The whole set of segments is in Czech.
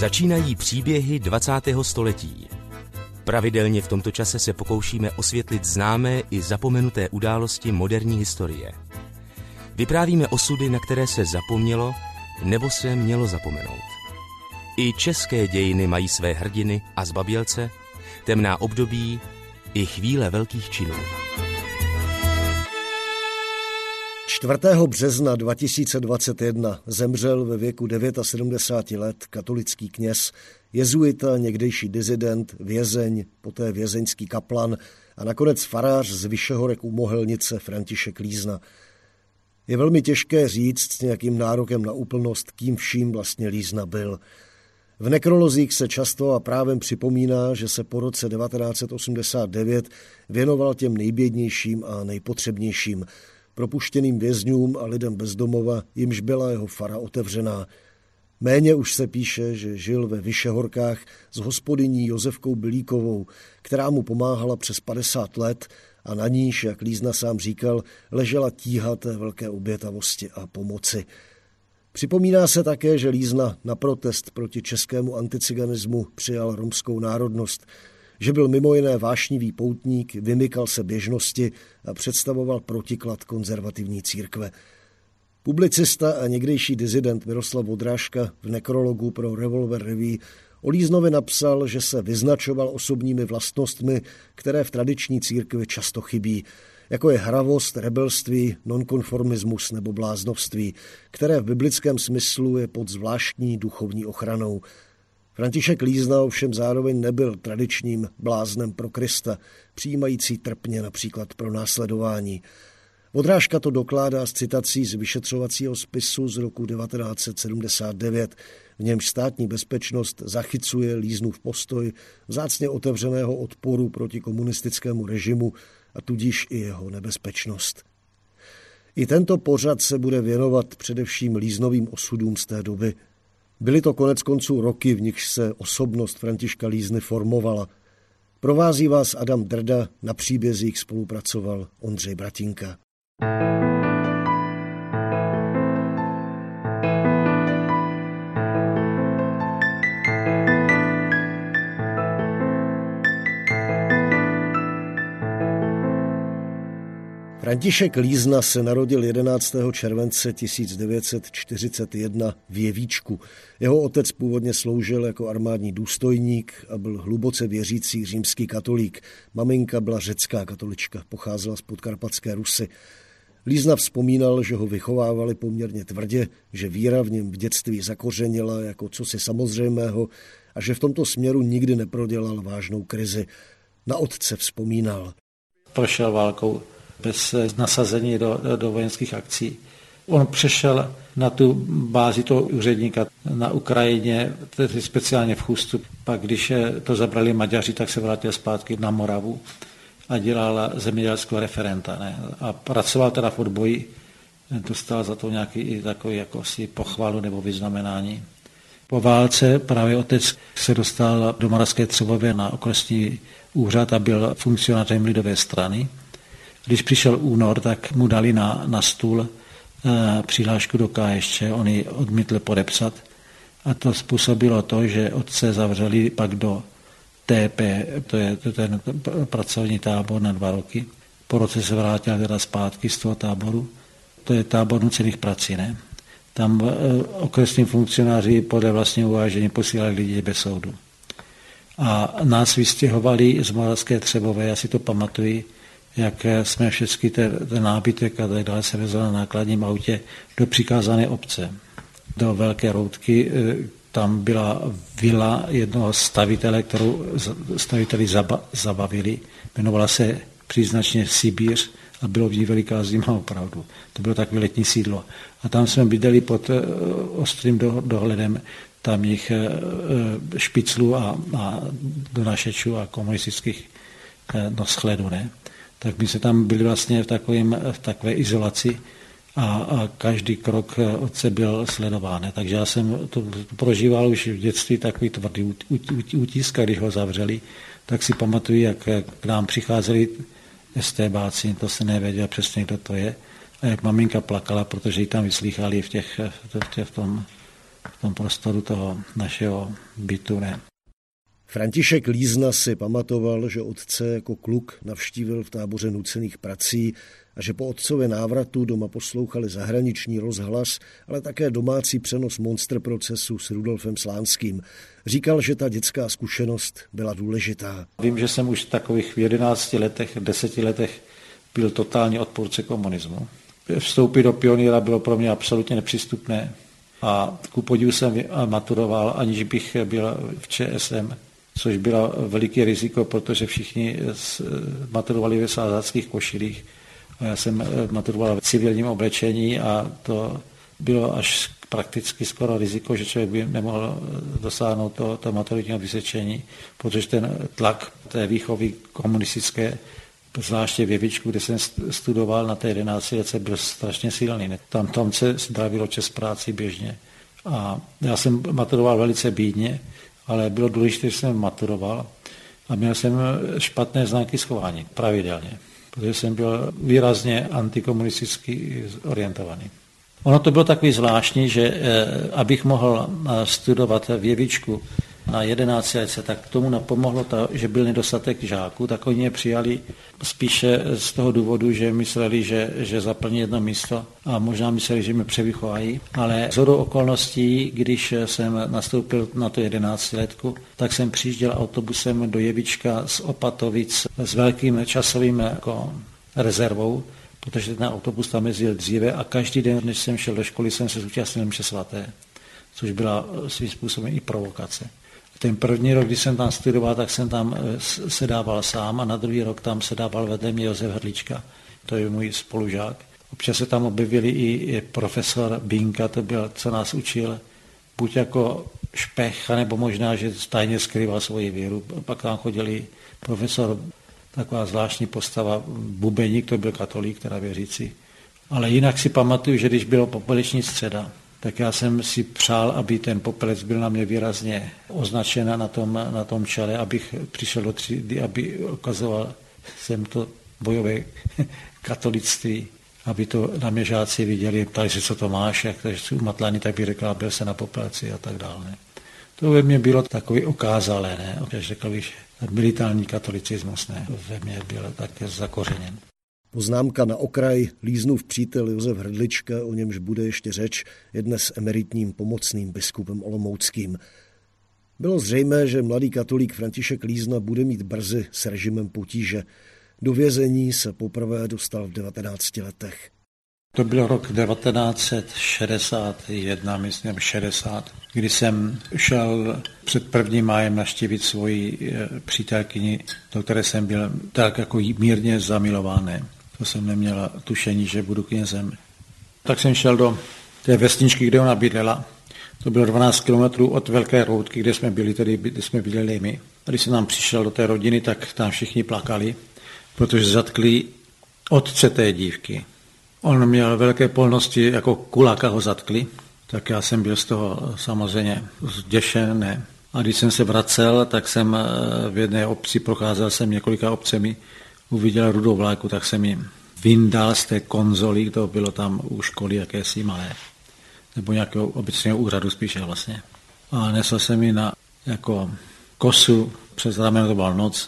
Začínají příběhy 20. století. Pravidelně v tomto čase se pokoušíme osvětlit známé i zapomenuté události moderní historie. Vyprávíme osudy, na které se zapomnělo nebo se mělo zapomenout. I české dějiny mají své hrdiny a zbabělce, temná období i chvíle velkých činů. 4. března 2021 zemřel ve věku 79 let katolický kněz, jezuita, někdejší disident, vězeň, poté vězeňský kaplan a nakonec farář z Vyšehorek u Mohelnice František Lízna. Je velmi těžké říct s nějakým nárokem na úplnost, kým vším vlastně Lízna byl. V nekrolozích se často a právem připomíná, že se po roce 1989 věnoval těm nejbědnějším a nejpotřebnějším, propuštěným vězňům a lidem bez domova, jimž byla jeho fara otevřená. Méně už se píše, že žil ve Vyšehorkách s hospodyní Josefkou Bilíkovou, která mu pomáhala přes 50 let a na níž, jak Lízna sám říkal, ležela tíha té velké obětavosti a pomoci. Připomíná se také, že Lízna na protest proti českému anticiganismu přijal romskou národnost, že byl mimo jiné vášnivý poutník, vymykal se běžnosti a představoval protiklad konzervativní církve. Publicista a někdejší disident Miroslav Vodrážka v nekrologu pro Revolver Revue o Líznovi napsal, že se vyznačoval osobními vlastnostmi, které v tradiční církvi často chybí, jako je hravost, rebelství, nonkonformismus nebo bláznovství, které v biblickém smyslu je pod zvláštní duchovní ochranou. František Lízna ovšem zároveň nebyl tradičním bláznem pro Krista, přijímající trpně například pro následování. Vodrážka to dokládá s citací z vyšetřovacího spisu z roku 1979, v němž státní bezpečnost zachycuje Líznův postoj vzácně otevřeného odporu proti komunistickému režimu a tudíž i jeho nebezpečnost. I tento pořad se bude věnovat především Líznovým osudům z té doby. Byly to koneckonců roky, v nichž se osobnost Františka Lízny formovala. Provází vás Adam Drda, na příbězích spolupracoval Ondřej Bratinka. František Lízna se narodil 11. července 1941 v Jevíčku. Jeho otec původně sloužil jako armádní důstojník a byl hluboce věřící římský katolík. Maminka byla řecká katolička, pocházela z Podkarpatské Rusy. Lízna vzpomínal, že ho vychovávali poměrně tvrdě, že víra v něm v dětství zakořenila jako cosi samozřejmého a že v tomto směru nikdy neprodělal vážnou krizi. Na otce vzpomínal. Prošel válkou bez nasazení do vojenských akcí. On přešel na tu bázi toho úředníka na Ukrajině, tedy speciálně v Chustu. Pak, když to zabrali Maďaři, tak se vrátil zpátky na Moravu a dělal zemědělského referenta. Ne? A pracoval teda v odboji, dostal za to nějaký takový jakosi pochvalu nebo vyznamenání. Po válce právě otec se dostal do Moravské Třebové na okresní úřad a byl funkcionářem Lidové strany. Když přišel únor, tak mu dali na stůl přihlášku do KSČ, on ji odmítl podepsat a to způsobilo to, že otce zavřeli pak do TP, to je ten pracovní tábor na 2 roky. Po roce se vrátil teda zpátky z toho táboru, to je tábor nucených prací, ne? Tam okresní funkcionáři podle vlastního uvážení posílali lidi bez soudu. A nás vystěhovali z Moravské Třebové, já si to pamatuji, jak jsme všechny ten nábytek a tak dále se vezli na nákladním autě do přikázané obce. Do Velké Routky, tam byla vila jednoho stavitele, kterou staviteli zabavili. Jmenovala se příznačně Sibíř a bylo v ní veliká zima opravdu. To bylo takové letní sídlo. A tam jsme bydleli pod ostrým dohledem tamních špiclů a donašečů a komunistických schledů, ne? Tak my se tam byli vlastně v takové izolaci a každý krok otce byl sledován. Takže já jsem to prožíval už v dětství takový tvrdý útisk, když ho zavřeli, tak si pamatuju, jak k nám přicházeli STBáci, to se nevěděl přesně, kdo to je, a jak maminka plakala, protože ji tam vyslýchali v tom v tom prostoru toho našeho bytu. Ne. František Lízna si pamatoval, že otce jako kluk navštívil v táboře nucených prací a že po otcově návratu doma poslouchali zahraniční rozhlas, ale také domácí přenos Monster procesu s Rudolfem Slánským. Říkal, že ta dětská zkušenost byla důležitá. Vím, že jsem už v takových 11 letech, 10 letech byl totální odpůrce komunismu. Vstoupit do pionýra bylo pro mě absolutně nepřístupné a ku podivu jsem maturoval, aniž bych byl v ČSM, což bylo veliký riziko, protože všichni maturovali ve sázáckých košilích. A já jsem maturoval v civilním oblečení a to bylo až prakticky skoro riziko, že člověk by nemohl dosáhnout toho maturitního vysvědčení, protože ten tlak té výchovy komunistické, zvláště v Jevičku, kde jsem studoval na té 11 letce, byl strašně silný. Tam se zdravilo čes práci běžně. A já jsem maturoval velice bídně, ale bylo důležité, že jsem maturoval a měl jsem špatné známky z chování pravidelně, protože jsem byl výrazně antikomunisticky orientovaný. Ono to bylo takový zvláštní, že abych mohl studovat v Jevičku na 11 letce, tak tomu napomohlo to, že byl nedostatek žáků, tak oni mě přijali spíše z toho důvodu, že mysleli, že zaplní jedno místo a možná mysleli, že mě převychovají. Ale shodou okolností, když jsem nastoupil na tu 11 letku, tak jsem přijížděl autobusem do Jevička z Opatovic s velkým časovým rezervou, protože ten autobus tam jezdil dříve a každý den, než jsem šel do školy, jsem se zúčastnil mše svaté, což byla svým způsobem i provokace. Ten první rok, když jsem tam studoval, tak jsem tam sedával sám a na druhý rok tam sedával vedle mě Josef Hrdlička, to je můj spolužák. Občas se tam objevili i profesor Binka, to byl, co nás učil, buď jako špech, nebo možná, že tajně skrýval svoji víru. Pak tam chodili profesor, taková zvláštní postava, Bubeník, to byl katolík, teda věřící. Ale jinak si pamatuju, že když bylo popeleční středa, tak já jsem si přál, aby ten popelec byl na mě výrazně označen na tom čele, abych přišel do třídy, aby ukazoval jsem to bojové katolictví, aby to na mě žáci viděli, ptali se, co to máš, jak jsi umatlaný, tak bych řekl, byl se na popelci a tak dále. Ne. To ve mně bylo takový okázalé, ne? Řekl bych, militární katolicismus ne? Ve mně byl tak zakořeněn. Poznámka na okraj, Líznův přítel Josef Hrdlička, o němž bude ještě řeč, je dnes emeritním pomocným biskupem olomouckým. Bylo zřejmé, že mladý katolík František Lízna bude mít brzy s režimem potíže. Do vězení se poprvé dostal v 19 letech. To byl rok 1961, myslím 60, kdy jsem šel před 1. májem navštívit svoji přítelkyni, do které jsem byl tak jako mírně zamilovaný. To jsem neměl tušení, že budu knězem. Tak jsem šel do té vesničky, kde ona bydlela. To bylo 12 kilometrů od Velké Roudky, kde jsme byli, tedy kde jsme bydleli my. A když jsem tam přišel do té rodiny, tak tam všichni plakali, protože zatkli otce té dívky. On měl velké polnosti, jako kuláka ho zatkli, tak já jsem byl z toho samozřejmě zděšen. Ne? A když jsem se vracel, tak jsem v jedné obci, procházel jsem několika obcemi, uviděl rudou vlajku, tak jsem ji vyndal z té konzoly, to bylo tam u školy jakési malé, nebo nějakého obecného úřadu spíše vlastně. A nesl jsem ji na jako kosu, přes rameno, to byla noc,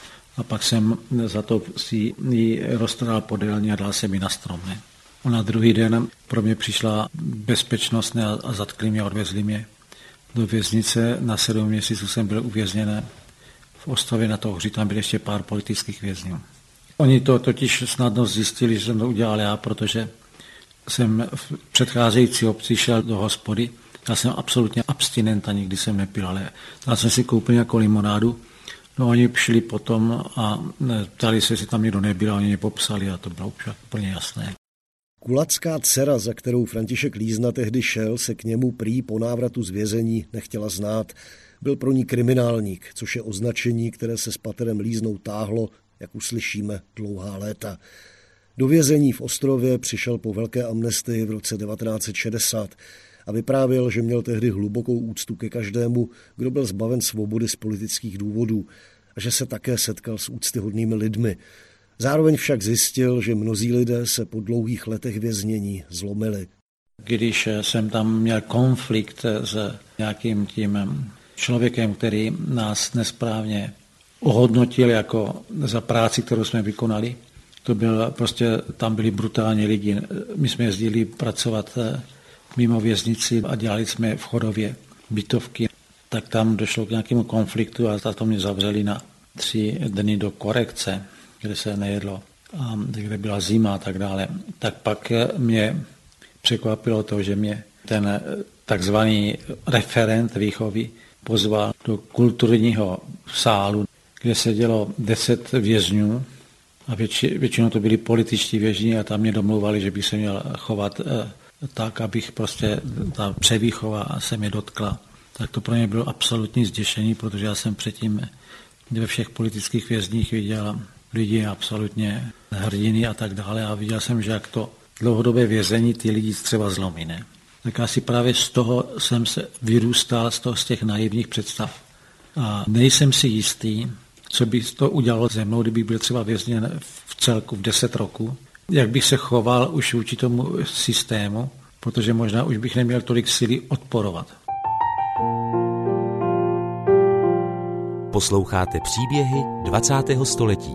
a pak jsem za to si ji roztrhal podélně a dal jsem ji na strom. Ne? A na druhý den pro mě přišla bezpečnost a zatkli mě, odvezli mě do věznice. Na 7 měsíců jsem byl uvězněn v Ostrově na Touhři, tam byl ještě pár politických vězňů. Oni to totiž snadno zjistili, že jsem to udělal já, protože jsem v předcházející obci šel do hospody. Já jsem absolutně abstinent a nikdy jsem nepil, ale já jsem si koupil nějakou limonádu. No oni šli potom a ptali se, jestli tam někdo nebyl, a oni mě popsali a to bylo úplně jasné. Kulacká dcera, za kterou František Lízna tehdy šel, se k němu prý po návratu z vězení nechtěla znát. Byl pro ní kriminálník, což je označení, které se s paterem Líznou táhlo, jak uslyšíme, dlouhá léta. Do vězení v Ostrově přišel po velké amnestii v roce 1960 a vyprávěl, že měl tehdy hlubokou úctu ke každému, kdo byl zbaven svobody z politických důvodů a že se také setkal s úctyhodnými lidmi. Zároveň však zjistil, že mnozí lidé se po dlouhých letech věznění zlomili. Když jsem tam měl konflikt s nějakým tím člověkem, který nás nesprávně ohodnotil jako za práci, kterou jsme vykonali, to byl prostě, tam byli brutální lidi. My jsme jezdili pracovat mimo věznici a dělali jsme v Chodově bytovky. Tak tam došlo k nějakému konfliktu a to mě zavřeli na 3 dny do korekce, kde se nejedlo a kde byla zima a tak dále. Tak pak mě překvapilo to, že mě ten takzvaný referent výchovy pozval do kulturního sálu, kde sedělo 10 vězňů a většinou to byli političtí vězni a tam mě domlouvali, že bych se měl chovat tak, abych prostě ta převýchova se mě dotkla. Tak to pro mě bylo absolutní zděšení, protože já jsem předtím ve všech politických vězních viděl lidi absolutně hrdiny a tak dále a viděl jsem, že jak to dlouhodobé vězení ty lidi třeba zlomí. Ne? Tak asi právě z toho jsem se vyrůstal, z těch naivních představ. A nejsem si jistý, co by to udělalo se mnou, kdybych byl třeba vězněn v celku v 10 roků, jak bych se choval už vůči tomu systému, protože možná už bych neměl tolik síly odporovat. Posloucháte příběhy 20. století.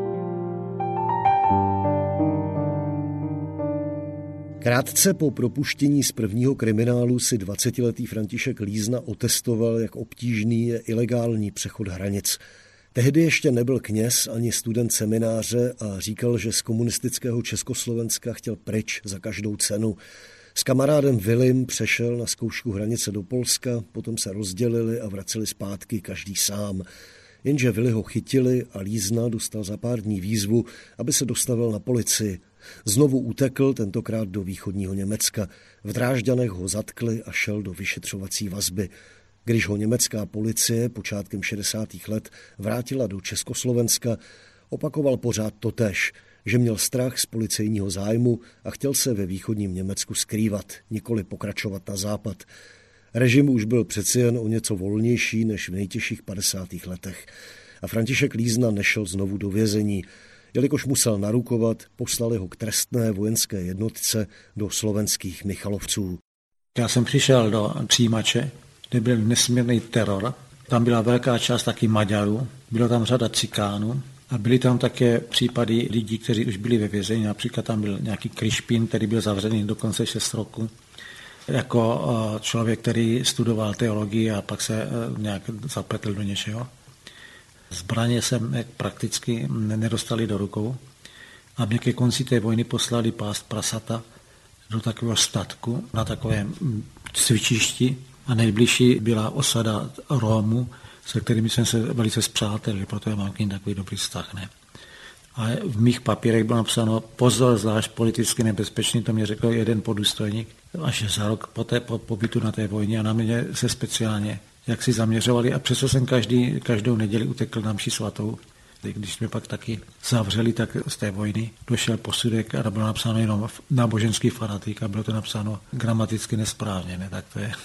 Krátce po propuštění z prvního kriminálu si 20letý František Lízna otestoval, jak obtížný je ilegální přechod hranic. Tehdy ještě nebyl kněz ani student semináře a říkal, že z komunistického Československa chtěl pryč za každou cenu. S kamarádem Vilim přešel na zkoušku hranice do Polska, potom se rozdělili a vraceli zpátky každý sám. Jenže Vili ho chytili a Lízna dostal za pár dní výzvu, aby se dostavil na policii. Znovu utekl, tentokrát do východního Německa. V Drážďanech ho zatkli a šel do vyšetřovací vazby. Když ho německá policie počátkem 60. let vrátila do Československa, opakoval pořád totéž, že měl strach z policejního zájmu a chtěl se ve východním Německu skrývat, nikoli pokračovat na západ. Režim už byl přeci jen o něco volnější než v nejtěžších 50. letech. A František Lízna nešel znovu do vězení. Jelikož musel narukovat, poslali ho k trestné vojenské jednotce do slovenských Michalovců. Já jsem přišel do přijímače, kde byl nesmírný teror. Tam byla velká část taky Maďarů, bylo tam řada Cikánů a byly tam také případy lidí, kteří už byli ve vězení. Například tam byl nějaký Krišpín, který byl zavřený dokonce 6 roku. Jako člověk, který studoval teologii a pak se nějak zapletl do něčeho. Zbraně jsem prakticky nedostali do rukou a mě ke konci té vojny poslali pást prasata do takového statku na takovém cvičišti a nejbližší byla osada Rómů, se kterými jsem se velice spřátelil, proto já mám k nim takový dobrý vztah. Ne? A v mých papírech bylo napsáno pozor, zvlášť politicky nebezpečný, to mě řekl jeden podůstojník, až za rok po pobytu na té vojně a na mě se speciálně jak si zaměřovali a přesto jsem každou neděli utekl na mši svatou. Když jsme pak taky zavřeli, tak z té vojny došel posudek a bylo napsáno jenom náboženský fanatik a bylo to napsáno gramaticky nesprávně. Ne? Tak to je.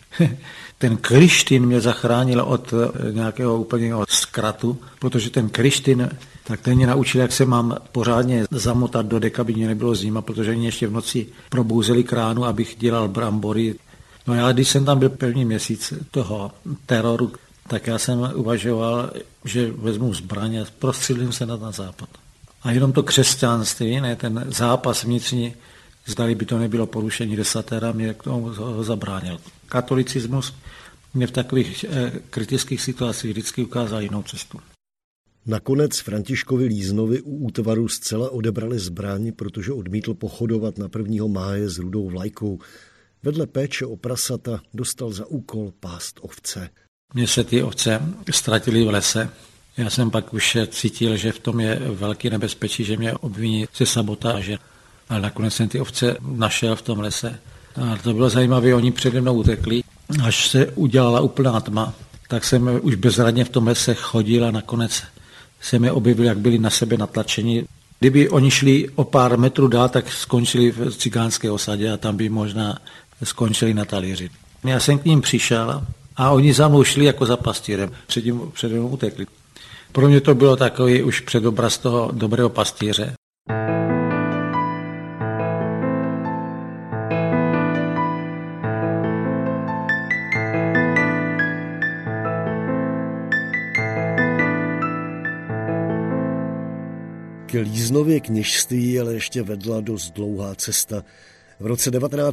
Ten Krištin mě zachránil od nějakého úplného zkratu, protože ten Krištin, tak ten mě naučil, jak se mám pořádně zamotat do deka, aby mě nebylo zima, protože oni ještě v noci probouzeli kránu, abych dělal brambory. No já, když jsem tam byl první měsíc toho teroru, tak já jsem uvažoval, že vezmu zbraň a prostřílím se na západ. A jenom to křesťanství, ne, ten zápas vnitřní, zdali by to nebylo porušení desatera, mě k tomu ho zabránil. Katolicismus mě v takových kritických situacích vždycky ukázal jinou cestu. Nakonec Františkovi Líznovi u útvaru zcela odebrali zbraň, protože odmítl pochodovat na 1. máje s rudou vlajkou. Vedle péče o prasata dostal za úkol pást ovce. Mně se ty ovce ztratily v lese. Já jsem pak už cítil, že v tom je velký nebezpečí, že mě obviní ze sabotáže. Ale nakonec jsem ty ovce našel v tom lese. A to bylo zajímavé, oni přede mnou utekli. Až se udělala úplná tma, tak jsem už bezradně v tom lese chodil a nakonec jsem je objevil, jak byli na sebe natlačeni. Kdyby oni šli o pár metrů dál, tak skončili v cikánské osadě a tam by možná skončili na talíři. Já jsem k ním přišel a oni za mnou šli jako za pastýrem. Přede mnou utekli. Pro mě to bylo takový už předobraz toho dobrého pastýře. K Líznově kněžství ale ještě vedla dost dlouhá cesta. V roce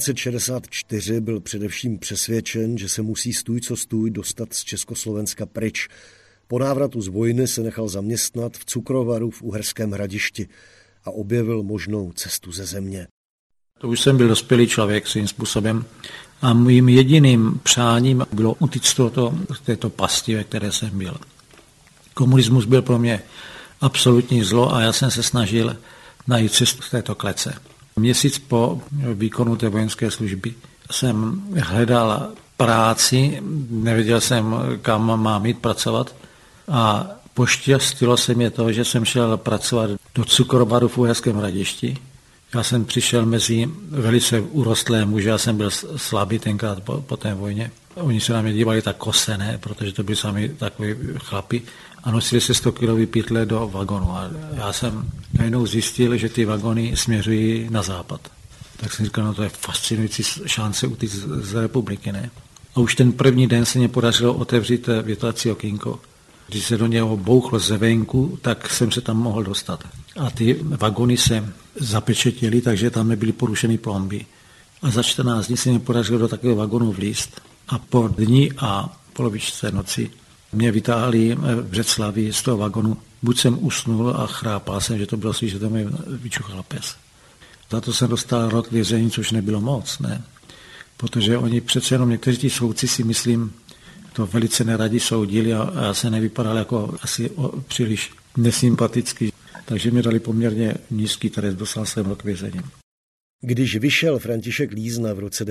1964 byl především přesvědčen, že se musí stůj co stůj dostat z Československa pryč. Po návratu z vojny se nechal zaměstnat v cukrovaru v Uherském Hradišti a objevil možnou cestu ze země. To už jsem byl dospělý člověk svým způsobem a mým jediným přáním bylo utíct z této pasti, ve které jsem byl. Komunismus byl pro mě absolutní zlo a já jsem se snažil najít cestu z této klece. Měsíc po výkonu té vojenské služby jsem hledal práci, nevěděl jsem, kam mám jít pracovat a poštěstilo se mi to, že jsem šel pracovat do cukrovaru v Uherském Hradišti. Já jsem přišel mezi velice urostlé muže, já jsem byl slabý tenkrát po té vojně. Oni se na mě dívali tak kosené, protože to byli sami takový chlapi a nosili se 100-kilový pytle do vagonu. A já jsem najednou zjistil, že ty vagony směřují na západ. Tak jsem říkal, no to je fascinující šance utíct z republiky, ne? A už ten první den se mě podařilo otevřít větlací okýnko. Když se do něho bouchlo zvenku, tak jsem se tam mohl dostat. A ty vagony se zapečetily, takže tam nebyly porušeny plomby. A za 14 dní se mě podařilo do takového vagonu vlízt. A po dní a polovičce noci mě vytáhli v Břeclavi z toho vagonu. Buď jsem usnul a chrápal jsem, že to bylo slyšet, že to mi vyčuchal pes. Za to jsem dostal rok vězení, což nebylo moc, ne? Protože oni přece jenom někteří ti soudci si myslím, to velice neradi soudili a já se nevypadal jako asi příliš nesympatický. Takže mi dali poměrně nízký trest, dostal jsem rok vězení. Když vyšel František Lízna v roce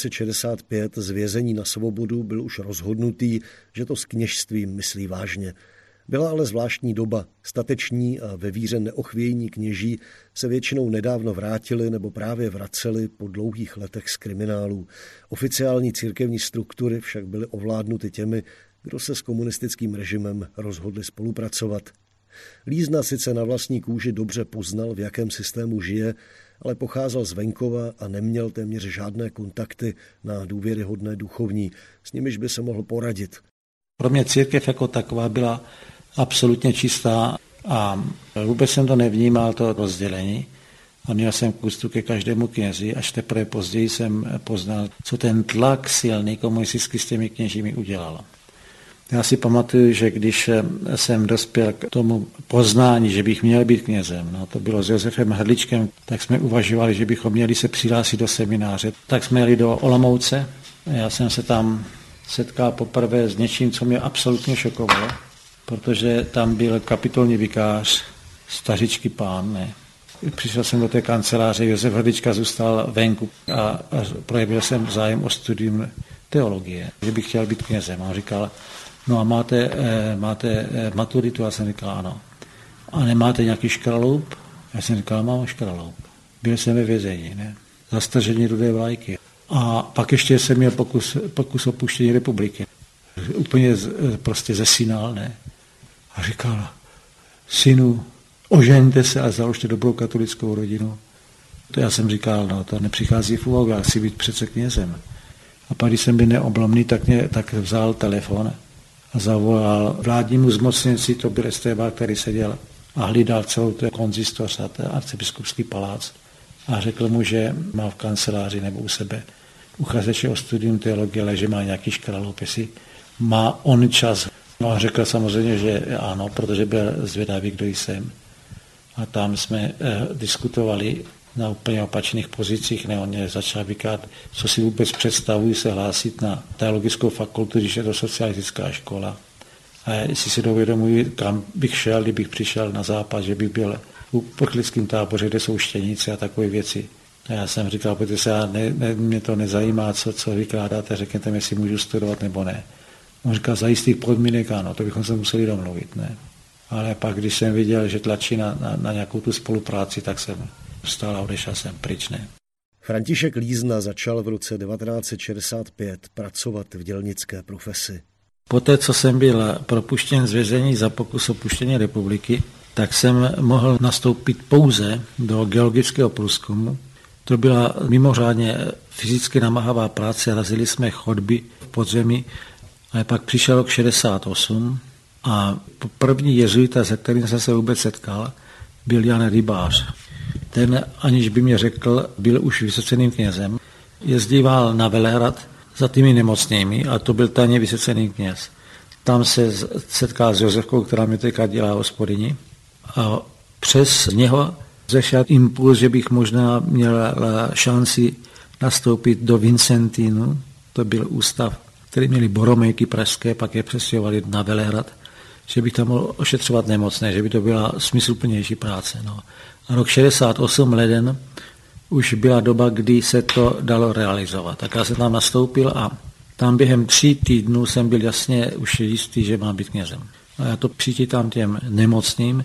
1965 z vězení na svobodu, byl už rozhodnutý, že to s kněžstvím myslí vážně. Byla ale zvláštní doba. Stateční a ve víře neochvějní kněží se většinou nedávno vrátili nebo právě vraceli po dlouhých letech z kriminálů. Oficiální církevní struktury však byly ovládnuty těmi, kdo se s komunistickým režimem rozhodli spolupracovat. Lízna sice na vlastní kůži dobře poznal, v jakém systému žije, ale pocházel z venkova a neměl téměř žádné kontakty na důvěryhodné duchovní, s nimiž by se mohl poradit. Pro mě církev jako taková byla absolutně čistá a vůbec jsem to nevnímal, to rozdělení. A měl jsem úctu ke každému knězi, až teprve později jsem poznal, co ten tlak silný komunistický s těmi kněžími udělal. Já si pamatuju, že když jsem dospěl k tomu poznání, že bych měl být knězem, no to bylo s Josefem Hrdličkem, tak jsme uvažovali, že bychom měli se přihlásit do semináře. Tak jsme jeli do Olomouce, já jsem se tam setkal poprvé s něčím, co mě absolutně šokovalo, protože tam byl kapitolní vikář, stařičký pán, ne. Přišel jsem do té kanceláře, Josef Hrdlička zůstal venku a projevil jsem zájem o studium teologie, že bych chtěl být knězem. A on říkal, no a máte maturitu? Já jsem říkal, ano. A nemáte nějaký škraloup? Já jsem říkal, mám škraloup. Byl jsem ve vězení, ne? Zastažení rudé vlajky. A pak ještě jsem měl pokus opuštění republiky. Úplně prostě zesínal, ne? A říkal, synu, ožeňte se a založte dobrou katolickou rodinu. To já jsem říkal, no to nepřichází v úvahu, já chci být přece knězem. A pak, když jsem byl neoblomný, tak vzal telefon a zavolal vládnímu zmocněnci, to byl Esteban, který seděl a hlídal celou ten konzistoř a ten arcibiskupský palác a řekl mu, že má v kanceláři nebo u sebe uchazeče o studium teologie, ale že má nějaký škraloup, jestli má on čas. No a řekl samozřejmě, že ano, protože byl zvědavý, kdo jsem. A tam jsme diskutovali na úplně opačných pozicích, ne, on mě začal vykát, co si vůbec představuji se hlásit na teologickou fakultu, když je to socialistická škola. A jestli si dovědomuji, kam bych šel, kdybych přišel na západ, že bych byl v uprchlickém táboře, kde jsou štěnice a takové věci. A já jsem říkal, protože mě to nezajímá, co vykládáte, řekněte mi, jestli můžu studovat nebo ne. On říkal, za jistých podmínek ano, to bychom se museli domluvit, ne. Ale pak, když jsem viděl, že tlačí na nějakou tu spolupráci, tak jsem vstal a odešel jsem pryč, ne. František Lízna začal v roce 1965 pracovat v dělnické profesi. Poté, co jsem byl propuštěn z vězení za pokus opuštění republiky, tak jsem mohl nastoupit pouze do geologického průzkumu. To byla mimořádně fyzicky namáhavá práce, razili jsme chodby v podzemí, ale pak přišel rok 68 a první jezuita, se kterým jsem se vůbec setkal, byl Jan Rybář. Ten, aniž by mě řekl, byl už vysoceným knězem. Jezdíval na Velehrad za těmi nemocnými a to byl tajně vysocený kněz. Tam se setkal s Josefkou, která mi teďka dělá hospodyni. A přes něho zešel impuls, že bych možná měl šanci nastoupit do Vincentínu. To byl ústav, který měli Boromejky pražské, pak je přestěhovali na Velehrad, že bych tam mohl ošetřovat nemocné, že by to byla smysluplnější práce. No. A rok 68 leden už byla doba, kdy se to dalo realizovat. Tak já jsem tam nastoupil a tam během 3 týdnů jsem byl jasně už jistý, že mám být knězem. A já to přičítám těm nemocným,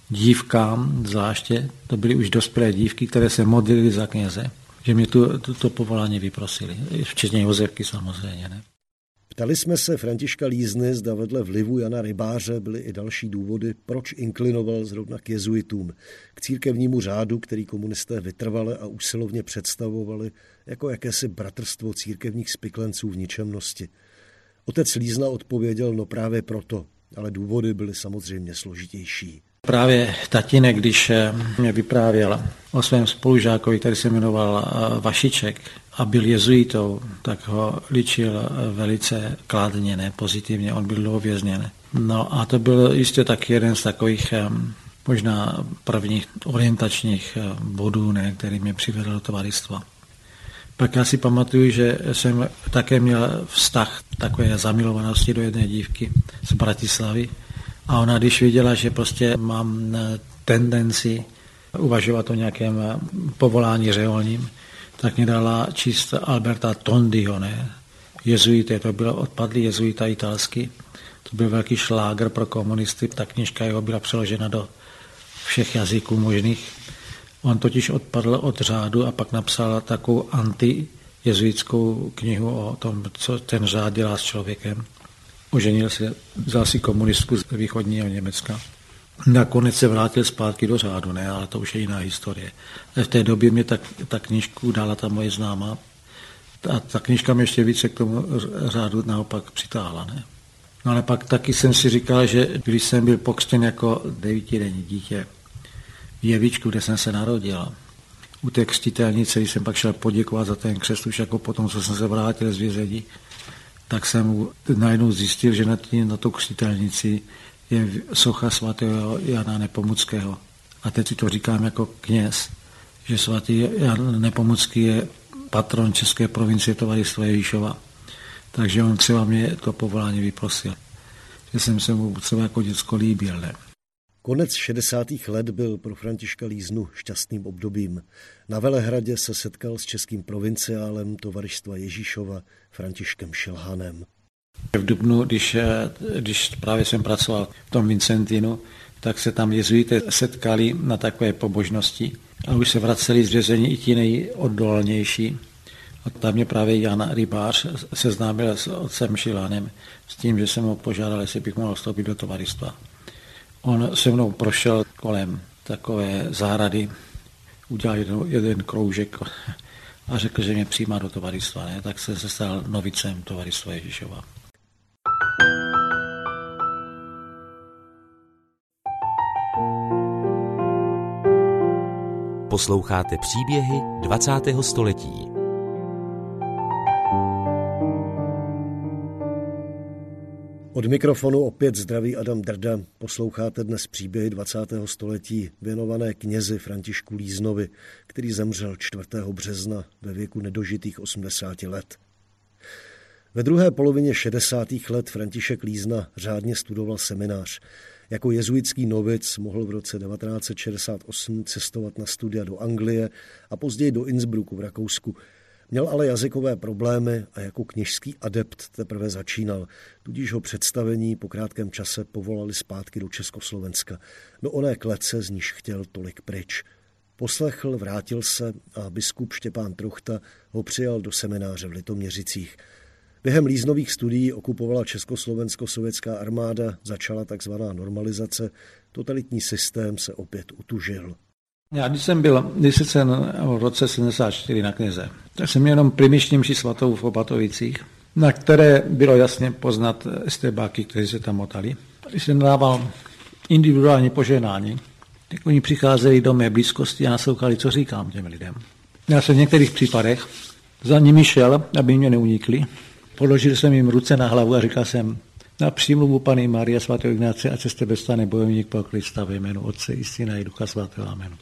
dívkám zvláště, to byly už dospělé dívky, které se modlily za kněze, že mě to povolání vyprosili, včetně Josefky samozřejmě. Ne? Ptali jsme se Františka Lízny, zda vedle vlivu Jana Rybáře byly i další důvody, proč inklinoval zrovna k jezuitům, k církevnímu řádu, který komunisté vytrvale a usilovně představovali jako jakési bratrstvo církevních spiklenců v ničemnosti. Otec Lízna odpověděl, no právě proto, ale důvody byly samozřejmě složitější. Právě tatínek, když mě vyprávěl o svém spolužákovi, který se jmenoval Vašiček a byl jezuitou, tak ho ličil velice kladně, ne pozitivně, on byl dlouho vězněn. No a to byl jistě taky jeden z takových možná prvních orientačních bodů, ne, který mě přivedl do tovarstva. Pak já si pamatuju, že jsem také měl vztah takové zamilovanosti do jedné dívky z Bratislavy. A ona, když viděla, že prostě mám tendenci uvažovat o nějakém povolání řeholním, tak mě dala číst Alberta Tondiho, ne? Jezuité, to byl odpadlý jezuita italský, to byl velký šlágr pro komunisty, ta knižka jeho byla přeložena do všech jazyků možných. On totiž odpadl od řádu a pak napsal takovou antijezuitskou knihu o tom, co ten řád dělá s člověkem. Oženil se, vzal si komunistku z východního Německa. Nakonec se vrátil zpátky do řádu, ne, ale to už je jiná historie. V té době mě ta knížku dala ta moje známá a ta knížka mě ještě více k tomu řádu naopak přitáhla. Ne. No ale pak taky jsem si říkal, že když jsem byl pokřtěn jako 9denní dítě v Jevičku, kde jsem se narodil, u té křtitelnice, když jsem pak šel poděkovat za ten křest, už jako potom, co jsem se vrátil z vězení, tak jsem najednou zjistil, že na tou křtitelnici je socha svatého Jana Nepomuckého. A teď si to říkám jako kněz, že svatý Jan Nepomucký je patron České provincie Tovarstva Ježíšova. Takže on třeba mě to povolání vyprosil. Že jsem se mu třeba jako děcko líbil. Ne? Konec 60. let byl pro Františka Líznu šťastným obdobím. Na Velehradě se setkal s českým provinciálem Tovaristva Ježíšova Františkem Šilhanem. V dubnu, když právě jsem pracoval v tom Vincentínu, tak se tam jezuité setkali na takové pobožnosti a už se vraceli z vězení i ti nejodolnější. A tam mě právě Jan Rybář seznámil s otcem Šilhanem s tím, že jsem ho požádal, jestli bych mohl vstoupit do tovaristva. On se mnou prošel kolem takové zahrady, udělal jeden kroužek a řekl, že mě přijímá do tovaristva. Ne? Tak se stal novicem Tovaristva Ježíšova. Posloucháte příběhy 20. století. Od mikrofonu opět zdraví Adam Drda. Posloucháte dnes příběhy 20. století věnované knězi Františku Líznovi, který zemřel 4. března ve věku nedožitých 80 let. Ve druhé polovině 60. let František Lízna řádně studoval seminář. Jako jezuitský novic mohl v roce 1968 cestovat na studia do Anglie a později do Innsbrucku v Rakousku. Měl ale jazykové problémy a jako kněžský adept teprve začínal, tudíž ho představení po krátkém čase povolali zpátky do Československa, do oné klece, z níž chtěl tolik pryč. Poslechl, vrátil se a biskup Štěpán Truchta ho přijal do semináře v Litoměřicích. Během Líznových studií okupovala Československo-sovětská armáda, začala takzvaná normalizace, totalitní systém se opět utužil. Já když jsem byl v roce 74 na kněze, tak jsem měl jenom primiční mši svatou v Opatovicích, na které bylo jasně poznat estébáky, kteří se tam motali. Když jsem dával individuální požehnání, Tak oni přicházeli do mé blízkosti a naslouchali, co říkám těm lidem. Já jsem v některých případech za nimi šel, aby mě neunikli. Položil jsem jim ruce na hlavu a říkal jsem: na přímluvu Panny Marie svatého Ignáce, ať se z tebe stane bojovník pro Krista ve jménu Otce i Syna i Ducha svatého. Amen.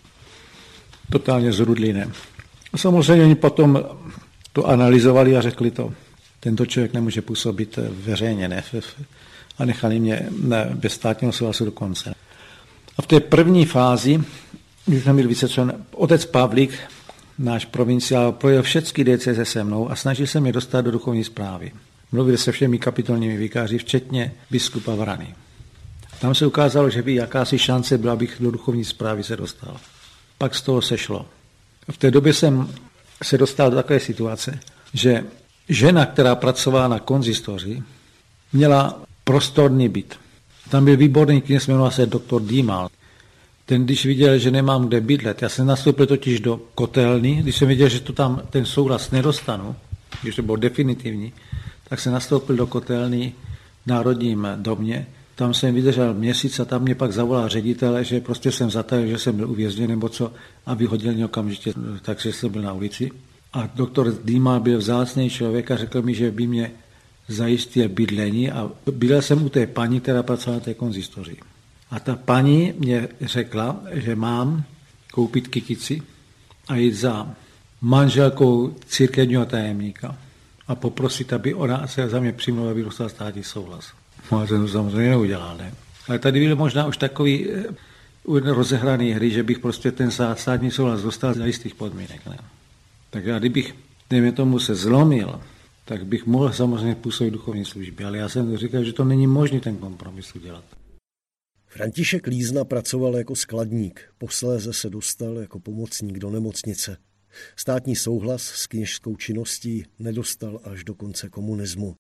Totálně zrudlinem. A samozřejmě oni potom to analyzovali a řekli to. Tento člověk nemůže působit veřejně, ne? A nechali mě bez státního souhlasu do konce. A v té první fázi, když jsem byl vysvětlen, otec Pavlík, náš provinciál, projel všechny diecéze se mnou a snažil se mě dostat do duchovní správy. Mluvil se všemi kapitolními vikáři, včetně biskupa Vrany. Tam se ukázalo, že by jakási šance byla, abych do duchovní správy se dostal. Pak z toho sešlo. V té době jsem se dostal do takové situace, že žena, která pracovala na konzistoři, měla prostorný byt. Tam byl výborný kněz, jmenoval se doktor Dýmal. Ten, když viděl, že nemám kde bydlet, já jsem nastoupil totiž do kotelny, když jsem viděl, že to tam ten souhlas nedostanu, když to bylo definitivní, tak jsem nastoupil do kotelny v Národním domě. Tam jsem vydržel měsíc a tam mě pak zavolal ředitel, že prostě jsem zatajil, že jsem byl uvězněn nebo co, a vyhodil mě okamžitě, takže jsem byl na ulici. A doktor Dýmal byl vzácný člověk a řekl mi, že by mě zajistil bydlení a bydlel jsem u té paní, která pracovala na té konzistoři. A ta paní mě řekla, že mám koupit kytici a jít za manželkou církevního tajemníka a poprosit, aby ona se za mě přimluvila, aby dostala státní souhlas. No, jsem to samozřejmě neudělal, ne? Ale tady byl možná už takový rozehraný hry, že bych prostě ten státní souhlas dostal za jistých podmínek, ne? Tak já kdybych, dejme tomu, se zlomil, tak bych mohl samozřejmě působit duchovní služby, ale já jsem říkal, že to není možné ten kompromis udělat. František Lízna pracoval jako skladník, posléze se dostal jako pomocník do nemocnice. Státní souhlas s kněžskou činností nedostal až do konce komunismu.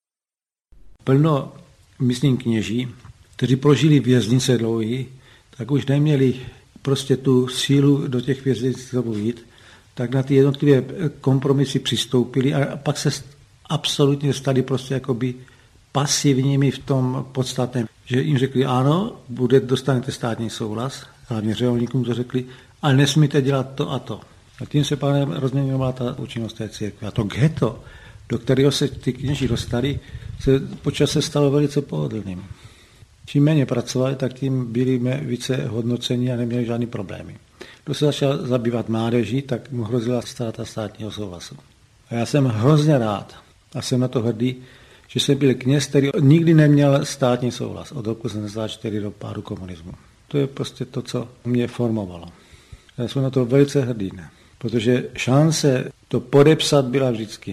Plno místních kněží, kteří prožili věznice dlouhý, tak už neměli prostě tu sílu do těch věznic jít, tak na ty jednotlivé kompromisy přistoupili a pak se absolutně stali prostě jakoby pasivními v tom podstatném, že jim řekli ano, dostanete státní souhlas, hlavně řeholníkům to řekli, ale nesmíte dělat to a to. A tím se pánem rozměňovala ta účinnost té církve. A to ghetto, do kterého se ty kněží dostali, se počase stalo velice pohodlným. Čím méně pracovali, tak tím byli více hodnocení a neměli žádný problémy. Kdo se začal zabývat mládeží, tak mu hrozila ztráta státního souhlasu. A já jsem hrozně rád a jsem na to hrdý, že jsem byl kněz, který nikdy neměl státní souhlas od roku 1974 do pádu komunismu. To je prostě to, co mě formovalo. Já jsem na to velice hrdý, ne? Protože šance to podepsat byla vždycky.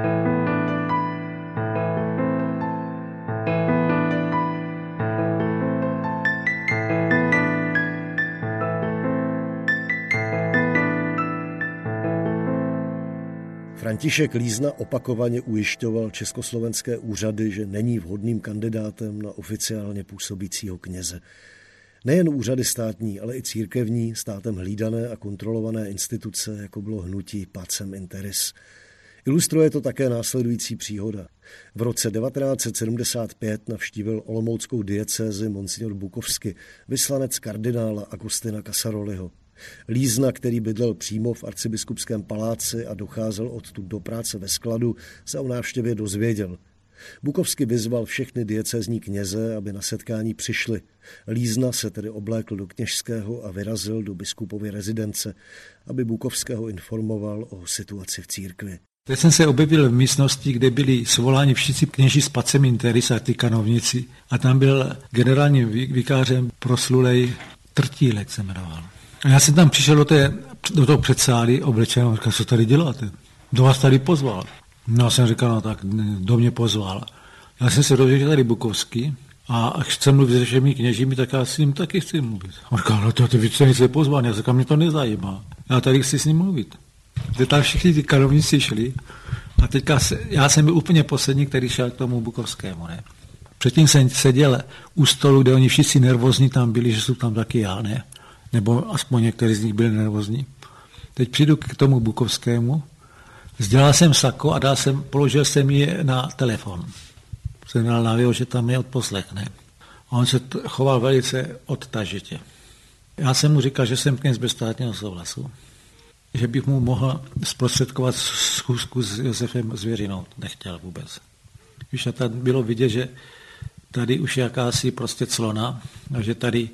František Lízna opakovaně ujišťoval československé úřady, že není vhodným kandidátem na oficiálně působícího kněze. Nejen úřady státní, ale i církevní, státem hlídané a kontrolované instituce, jako bylo hnutí Pacem in Terris. Ilustruje to také následující příhoda. V roce 1975 navštívil olomouckou diecézi monsignor Bukovsky, vyslanec kardinála Agustina Casaroliho. Lízna, který bydlel přímo v arcibiskupském paláci a docházel odtud do práce ve skladu, se o návštěvě dozvěděl. Bukovsky vyzval všechny diecézní kněze, aby na setkání přišli. Lízna se tedy oblékl do kněžského a vyrazil do biskupovy rezidence, aby Bukovského informoval o situaci v církvi. Teď jsem se objevil v místnosti, kde byli svoláni všichni kněží s Pacem in Terris a ty kanovníci. A tam byl generálním vikářem proslulej Trtílek se jmenoval. A já jsem tam přišel do toho předsálí oblečeného a říkal, co tady děláte? Kdo vás tady pozval? No já jsem říkal, no tak, kdo mě pozval. Já jsem se dozvěděl, že tady Bukovský a chci mluvit se všemi kněžími, tak já s ním taky chci mluvit. A on říkal, no to více nic je pozván, já říkám, mě to nezajímá. Já tady chci s ním mluvit. Teď tam všichni ty kanovníci šli a teďka já jsem byl úplně poslední, který šel k tomu Bukovskému. Ne? Předtím jsem seděl u stolu, kde oni všichni nervózní tam byli, že jsou tam taky já, ne? Nebo aspoň někteří z nich byli nervózní. Teď přijdu k tomu Bukovskému, sdělal jsem sako a položil jsem ji na telefon. Jsem dal navěho, že tam je odposlech, ne? A on se choval velice odtažitě. Já jsem mu říkal, že jsem kněz bez státního souhlasu, že bych mu mohl zprostředkovat schůzku s Josefem Zvěřinou. Nechtěl vůbec. Víš, a tady bylo vidět, že tady už je jakási prostě clona a že tady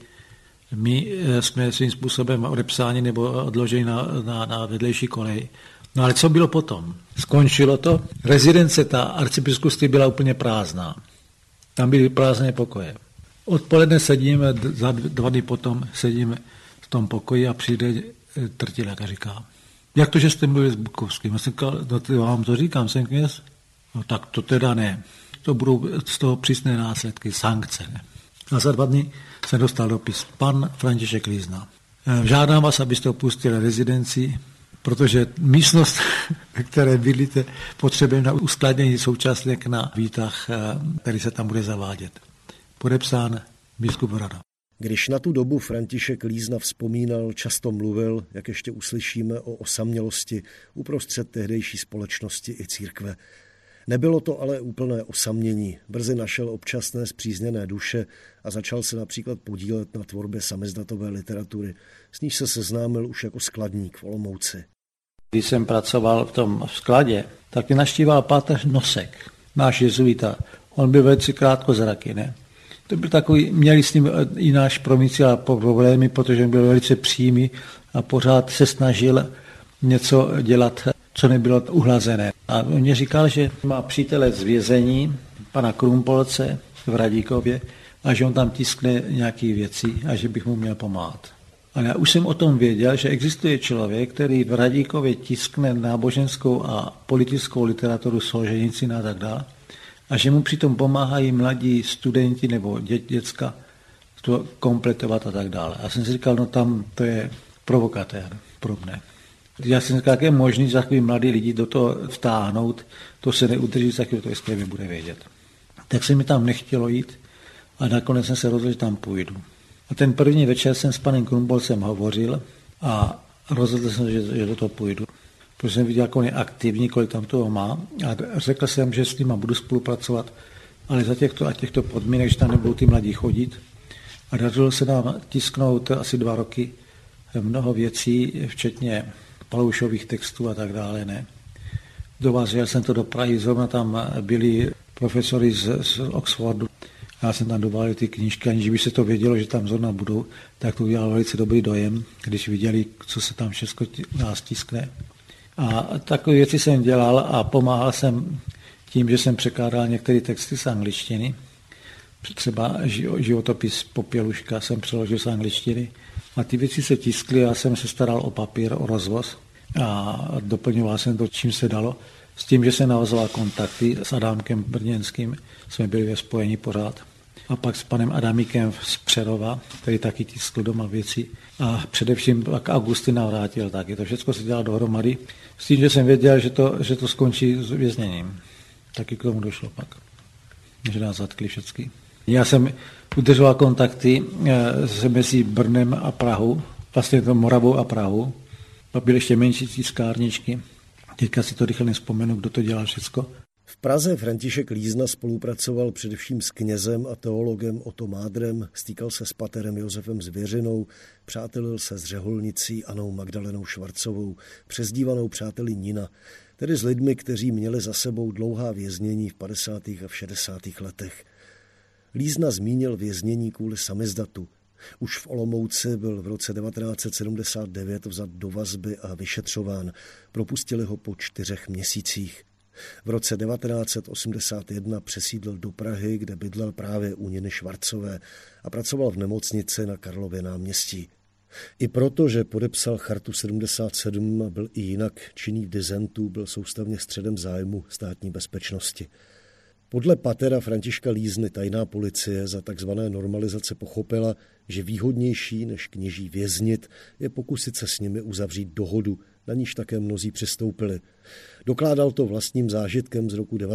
my jsme svým způsobem odepsáni nebo odloženi na vedlejší kolej. No ale co bylo potom? Skončilo to. Rezidence ta arcibiskupství byla úplně prázdná. Tam byly prázdné pokoje. Odpoledne sedíme, za 2 dny potom sedíme v tom pokoji a přijde Trtilek a říká, jak to, že jste mluvili s Bukovským? Já jsem říkal, no to vám to říkám, jsem kněz. No tak to teda ne. To budou z toho přísné následky, sankce. Ne? A za 2 dny jsem dostal dopis. Pan František Lízna, žádám vás, abyste opustili rezidenci, protože místnost, ve které bydlíte, potřebujeme na uskladnění současnek na výtah, který se tam bude zavádět. Podepsán biskup Rada. Když na tu dobu František Lízna vzpomínal, často mluvil, jak ještě uslyšíme, o osamělosti uprostřed tehdejší společnosti i církve. Nebylo to ale úplné osamění. Brzy našel občasné spřízněné duše a začal se například podílet na tvorbě samizdatové literatury. S níž se seznámil už jako skladník v Olomouci. Když jsem pracoval v tom skladě, tak mě navštíval páter Nosek, náš jezuita. On byl velice krátkozraký, ne? To byl takový, měli s ním i náš provinciál problémy, protože byl velice přímý a pořád se snažil něco dělat, co nebylo uhlazené. A on mě říkal, že má přítele z vězení, pana Krumpolce v Radíkově, a že on tam tiskne nějaké věci a že bych mu měl pomáhat. Ale já už jsem o tom věděl, že existuje člověk, který v Radíkově tiskne náboženskou a politickou literaturu Solženicina a tak dále, a že mu přitom pomáhají mladí studenti nebo děcka to kompletovat a tak dále. Já jsem si říkal, no tam to je provokatér pro mne. Já jsem říkal, jak je možný za chvíli mladí lidi do toho vtáhnout, to se neudrží, za chvíli to jestli bude vědět. Tak se mi tam nechtělo jít a nakonec jsem se rozhodl, že tam půjdu. A ten první večer jsem s panem Krumpolcem hovořil a rozhodl jsem, že do toho půjdu. Protože jsem viděl, jak on je aktivní, kolik tam toho má, a řekl jsem, že s nima budu spolupracovat, ale za těchto podmínek, že tam nebudou ty mladí chodit. A dařilo se nám tisknout asi 2 roky mnoho věcí, včetně Paloušových textů a tak dále. Ne? Dovážel jsem to do Prahy, zrovna tam byli profesory z Oxfordu. Já jsem tam dovážel ty knížky, aniž by se to vědělo, že tam zrovna budou, tak to udělalo velice dobrý dojem, když viděli, co se tam všechno nás tiskne. A takové věci jsem dělal a pomáhal jsem tím, že jsem překládal některé texty z angličtiny. Třeba životopis Popěluška jsem přeložil z angličtiny. A ty věci se tiskly, já jsem se staral o papír, o rozvoz a doplňoval jsem to, čím se dalo. S tím, že jsem navazoval kontakty s Adámkem Brněnským, jsme byli ve spojení pořád. A pak s panem Adamíkem z Přerova, který taky tiskl doma věci. A především pak Augustin Navrátil taky. To všechno se dělalo dohromady. S tím, že jsem věděl, že to skončí s vězněním. Taky k tomu došlo pak. Že nás zatkli všechny. Já jsem udržoval kontakty mezi Brnem a Prahou, vlastně to Moravou a Prahou. Pak byly ještě menší tiskárničky. Teďka si to rychle nevzpomenu, kdo to dělal všecko. V Praze František Lízna spolupracoval především s knězem a teologem Otto Mádrem, stýkal se s paterem Josefem Zvěřinou, přátelil se s řeholnicí Annou Magdalenou Švarcovou, přezdívanou přáteli Nina, tedy s lidmi, kteří měli za sebou dlouhá věznění v 50. a v 60. letech. Lízna zmínil věznění kvůli samizdatu. Už v Olomouci byl v roce 1979 vzat do vazby a vyšetřován. Propustili ho po 4 měsících. V roce 1981 přesídlil do Prahy, kde bydlel právě u Niny Švarcové a pracoval v nemocnici na Karlově náměstí. I proto, že podepsal Chartu 77 a byl i jinak činný v disentu, byl soustavně středem zájmu státní bezpečnosti. Podle patera Františka Lízny tajná policie za takzvané normalizace pochopila, že výhodnější než kněží věznit je pokusit se s nimi uzavřít dohodu, na níž také mnozí přistoupili. Dokládal to vlastním zážitkem z roku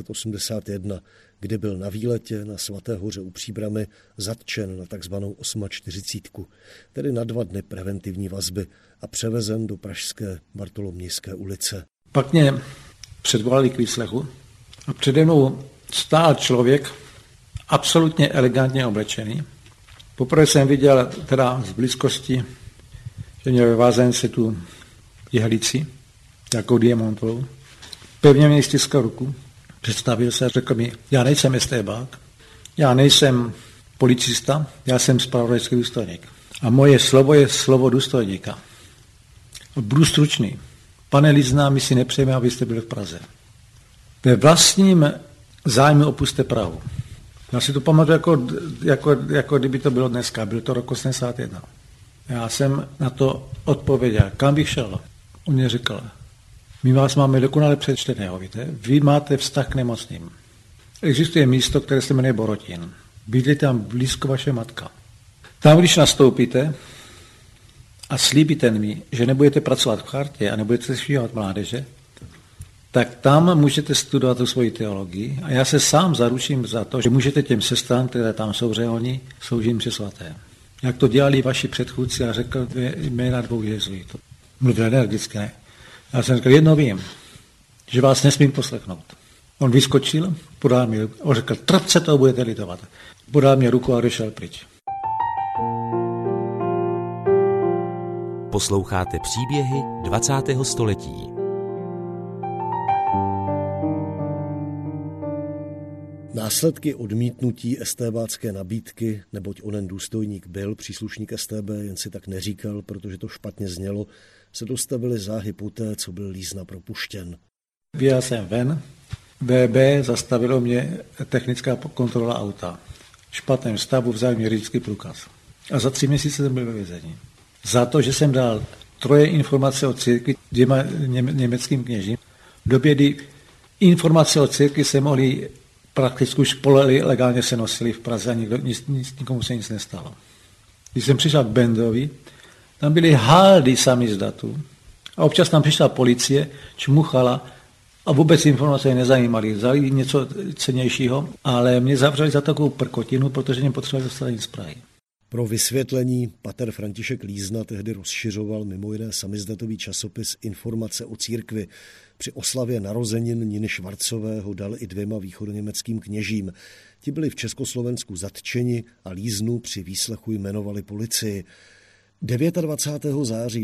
1981, kdy byl na výletě na Svaté hoře u Příbrami zatčen na takzvanou 48, tedy na 2 dny preventivní vazby a převezen do pražské Bartolomějské ulice. Pak mě předvolali k výslechu a přede mnou stál člověk absolutně elegantně oblečený, Poprvé jsem viděl teda z blízkosti, že měl ve vázence tu jehlici, jako diamantovou. Pevně mi stiskal ruku, představil se a řekl mi, já nejsem estébák, já nejsem policista, já jsem zpravodajský důstojník. A moje slovo je slovo důstojníka. Budu stručný. Pane Lízna, my si nepřejeme, abyste byli v Praze. Ve vlastním zájmu opuste Prahu. Já si to pamatuju, jako kdyby to bylo dneska, byl to rok 81. Já jsem na to odpověděl, kam bych šel. On mě říkal, my vás máme dokonale přečteného, víte? Vy máte vztah k nemocným. Existuje místo, které se jmenuje Borotín. Bydlí tam blízko vaše matka. Tam, když nastoupíte a slíbíte mi, že nebudete pracovat v chartě a nebudete šívat mládeže, tak tam můžete studovat tu svoji teologii a já se sám zaručím za to, že můžete těm sestrám, které tam jsou řeholní, sloužit mše svaté. Jak to dělali vaši předchůdci a řekl jména 2 jezuitů. Mluvil energicky, ne? Já jsem řekl, jedno vím, že vás nesmím poslechnout. On vyskočil, podal mi ruku, on řekl, trpce toho budete litovat. Podal mi ruku a odešel pryč. Posloucháte příběhy 20. století. Následky odmítnutí estébácké nabídky, neboť onen důstojník byl příslušník StB, jen si tak neříkal, protože to špatně znělo, se dostavily záhy poté, co byl Lízna propuštěn. Vyjel jsem ven, VB zastavilo mě technická kontrola auta. V špatném stavu vzal mi řidičský průkaz. A za 3 měsíce jsem byl ve vězení. Za to, že jsem dal 3 informace o církvi 2 německým kněžím. V době, kdy informace o církvi se mohly prakticky už legálně se nosily v Praze a nikomu se nic nestalo. Když jsem přišel k Bendovi, tam byly haldy samizdatů a občas tam přišla policie, čmuchala a vůbec informace nezajímaly. Vzali něco cennějšího, ale mě zavřeli za takovou prkotinu, protože mě potřebovali dostat z Prahy. Pro vysvětlení pater František Lízna tehdy rozšiřoval mimo jiné samizdatový časopis Informace o církvi. Při oslavě narozenin Niny Švarcové ho dal i 2 východoněmeckým kněžím. Ti byli v Československu zatčeni a Líznu při výslechu jmenovali policii. 29. září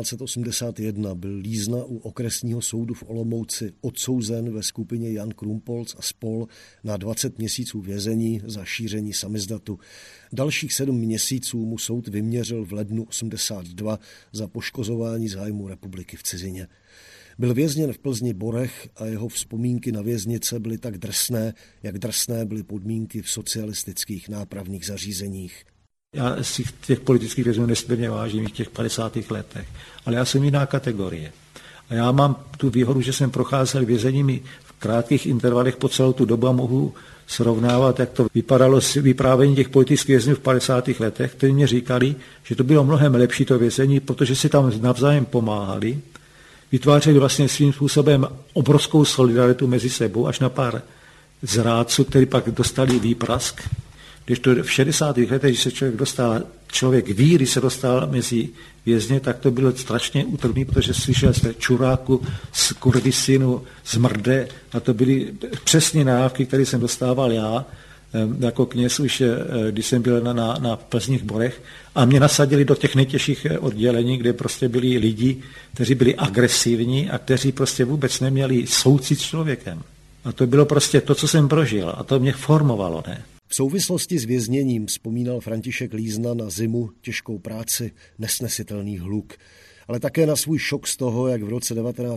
1981 byl Lízna u okresního soudu v Olomouci odsouzen ve skupině Jan Krumpolc a spol. na 20 měsíců vězení za šíření samizdatu. Dalších 7 měsíců mu soud vyměřil v lednu 82 za poškozování zájmu republiky v cizině. Byl vězněn v Plzni Borech a jeho vzpomínky na věznice byly tak drsné, jak drsné byly podmínky v socialistických nápravných zařízeních. Já si těch politických vězňů nesmírně vážím v těch 50. letech, ale já jsem jiná kategorie. A já mám tu výhodu, že jsem procházel vězeními v krátkých intervalech po celou tu dobu a mohu srovnávat, jak to vypadalo s vyprávění těch politických vězňů v 50. letech, kteří mě říkali, že to bylo mnohem lepší to vězení, protože si tam navzájem pomáhali, vytvářeli vlastně svým způsobem obrovskou solidaritu mezi sebou, až na pár zrádců, kteří pak dostali výprask. Když to v 60. letech, když se člověk víry se dostal mezi vězně, tak to bylo strašně útrpný, protože slyšel jste čuráku, z kurdisinu, z mrde a to byly přesně nájavky, které jsem dostával já jako kněz už, když jsem byl na Plzních Borech a mě nasadili do těch nejtěžších oddělení, kde prostě byli lidi, kteří byli agresivní a kteří prostě vůbec neměli soucit s člověkem. A to bylo prostě to, co jsem prožil a to mě formovalo, ne? V souvislosti s vězněním vzpomínal František Lízna na zimu, těžkou práci, nesnesitelný hluk, ale také na svůj šok z toho, jak v roce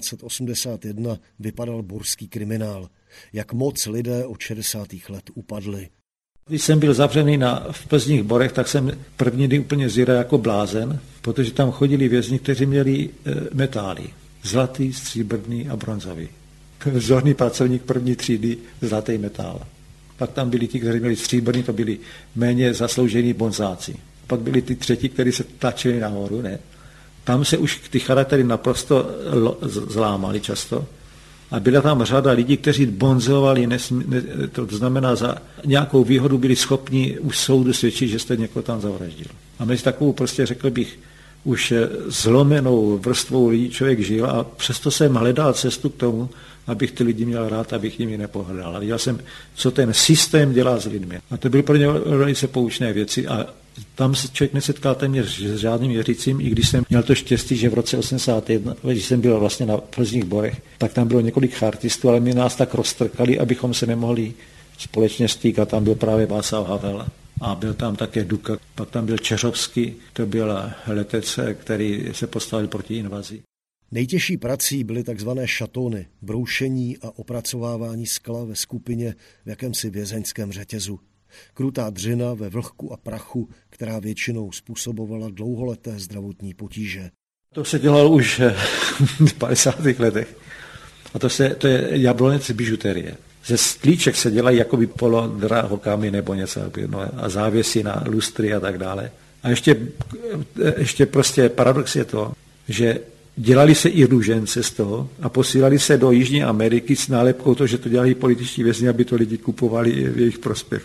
1981 vypadal borský kriminál, jak moc lidé od 60. let upadli. Když jsem byl zavřený v Plzních Borech, tak jsem první dny úplně zíral jako blázen, protože tam chodili vězni, kteří měli metály, zlatý, stříbrný a bronzový. Vzorný pracovník první třídy zlatý metál. Pak tam byli ti, kteří měli stříbrný, to byli méně zasloužení bonzáci. Pak byli ty třetí, kteří se tlačili nahoru, ne? Tam se už ty charaktery naprosto zlámaly často. A byla tam řada lidí, kteří bonzovali, to znamená za nějakou výhodu byli schopni už soudu svědčit, že jste někoho tam zavraždil. A mezi takovou prostě řekl bych, už zlomenou vrstvou lidí člověk žil a přesto jsem hledal cestu k tomu, abych ty lidi měl rád, abych jimi nepohrdal. A viděl jsem, co ten systém dělá s lidmi. A to byly pro ně velice poučné věci a tam se člověk nesetkal téměř s žádným věřícím, i když jsem měl to štěstí, že v roce 81, když jsem byl vlastně na Plzních Borech, tak tam bylo několik chartistů, ale my nás tak roztrkali, abychom se nemohli společně stýkat. Tam byl právě Václav Havel a byl tam také Duka, pak tam byl Čeřovský, to byl letec, který se postavil proti invazi. Nejtěžší prací byly takzvané šatony, broušení a opracovávání skla ve skupině v jakémsi vězeňském řetězu. Krutá dřina ve vlhku a prachu, která většinou způsobovala dlouholeté zdravotní potíže. To se dělalo už v 50. letech. A to je jablonec bižuterie. Ze sklíček se dělají jakoby polodrahokamy nebo něco, no, a závěsy na lustry a tak dále. A ještě prostě paradox je to, že dělali se i růžence z toho a posílali se do Jižní Ameriky s nálepkou to, že to dělají političtí vězni, aby to lidi kupovali v jejich prospěch.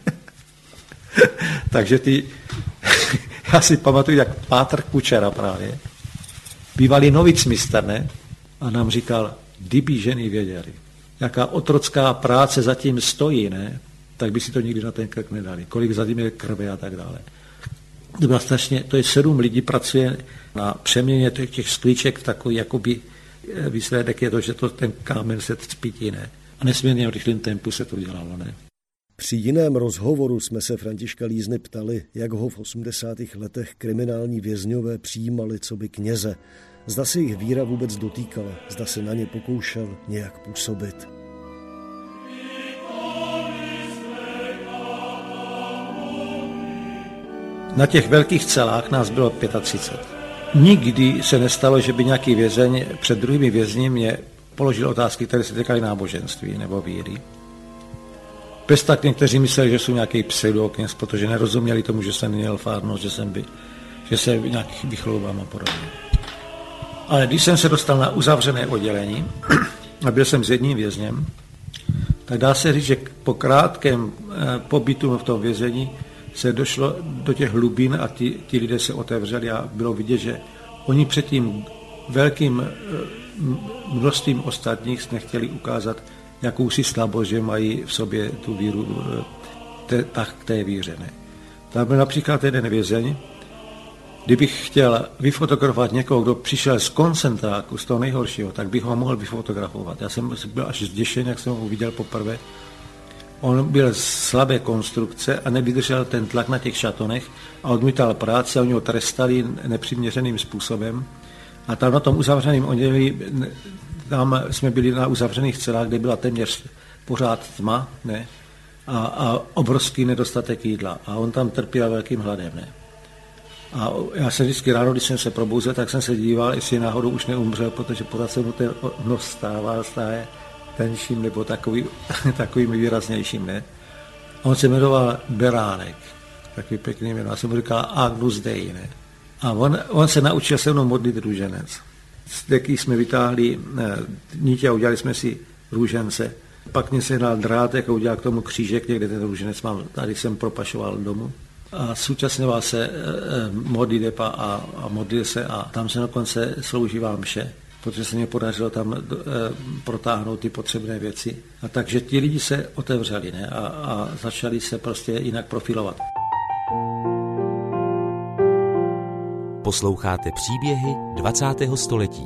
Takže já si pamatuju, jak Pátr Kučera právě, bývalý novicmistr, ne? A nám říkal, kdyby ženy věděli, jaká otrocká práce zatím stojí, ne? Tak by si to nikdy na ten krk nedali. Kolik zatím je krve a tak dále. To bylo strašně, to je 7 lidí pracuje na přeměně těch sklíček, takový jakoby výsledek je to, že to ten kámen se cpítí, ne? A nesmírně v rychlém tempu se to dělalo, ne? Při jiném rozhovoru jsme se Františka Lízny ptali, jak ho v 80. letech kriminální vězňové přijímali coby kněze. Zda se jich víra vůbec dotýkala, zda se na ně pokoušel nějak působit. Na těch velkých celách nás bylo 35. Nikdy se nestalo, že by nějaký vězeň před druhými vězni mě položil otázky, které se týkaly náboženství nebo víry. Bez tak někteří mysleli, že jsou nějaký pseudokněz, protože nerozuměli tomu, že jsem měl fárnost, že se nějak vychloubám a podobně. Ale když jsem se dostal na uzavřené oddělení a byl jsem s jedním vězněm, tak dá se říct, že po krátkém pobytu v tom vězení se došlo do těch hlubin a ti lidé se otevřeli a bylo vidět, že oni před tím velkým množstvím ostatních nechtěli ukázat jakousi slabost, že mají v sobě tu víru k té víře. Ne. Tam byl například jeden vězeň, kdybych chtěl vyfotografovat někoho, kdo přišel z koncentráku, z toho nejhoršího, tak bych ho mohl vyfotografovat. Já jsem byl až zděšen, jak jsem ho viděl poprvé. On byl slabé konstrukce a nevydržel ten tlak na těch šatonech a odmítal práci a oni ho trestali nepřiměřeným způsobem. A tam na tom uzavřeném oddělení, tam jsme byli na uzavřených celách, kde byla téměř pořád tma, ne? A obrovský nedostatek jídla. A on tam trpěl velkým hladem. Ne? A já se vždycky ráno, když jsem se probouzel, tak jsem se díval, jestli náhodou už neumřel, protože pořád se mu ten nos stále tenším nebo takovým výraznějším, ne? On se jmenoval Beránek, takový pěkný jméno, a jsem mu říkal Agnus Dei, ne? A on se naučil se mnou modlit růženec. Z deky jsme vytáhli nítě a udělali jsme si růžence. Pak mě sehnal drátek a udělal k tomu křížek, někde ten růženec mám, tady jsem propašoval domů. A současňoval se modlitba a modlil se a tam se dokonce sloužívá mše, protože se mě podařilo tam protáhnout ty potřebné věci. A takže ti lidi se otevřeli, ne? A začali se prostě jinak profilovat. Posloucháte příběhy 20. století.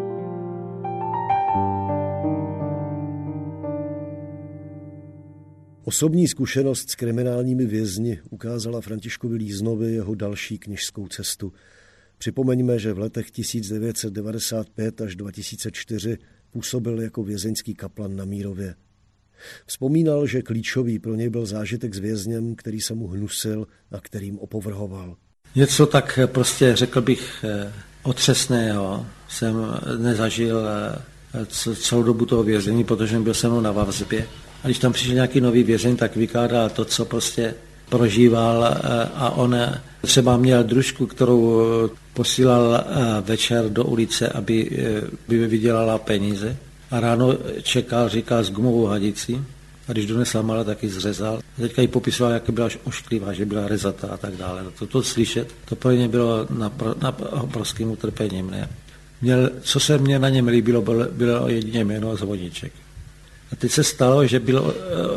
Osobní zkušenost s kriminálními vězni ukázala Františkovi Líznovi jeho další kněžskou cestu. Připomeňme, že v letech 1995 až 2004 působil jako vězeňský kaplan na Mírově. Vzpomínal, že klíčový pro něj byl zážitek s vězněm, který se mu hnusil a kterým opovrhoval. Něco tak prostě, řekl bych, otřesného jsem nezažil celou dobu toho vězení, protože byl se mnou na vazbě. A když tam přišel nějaký nový vězeň, tak vykládal to, co prostě prožíval a on třeba měl družku, kterou posílal večer do ulice, aby vydělala peníze. A ráno říkal s gumovou hadicí. A když donesla malé, tak ji zřezal. A teďka ji popisoval, jak byla ošklivá, že byla rezatá a tak dále. To slyšet, to pro ně bylo na obrovským utrpením. Ne? Co se mně na něm líbilo, bylo jedině jméno Zvoníček. A teď se stalo, že byl